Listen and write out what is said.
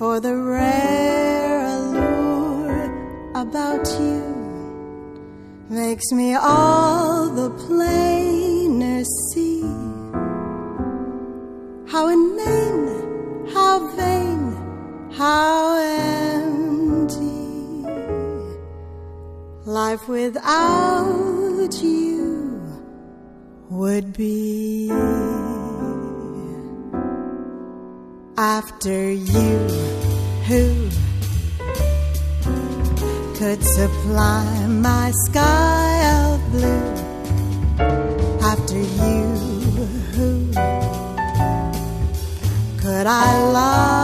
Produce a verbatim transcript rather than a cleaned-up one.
for the rare allure about you makes me all the plainer see how inane, how vain, how empty life without you would be. After you, who could supply my sky of blue? After you, who could I love?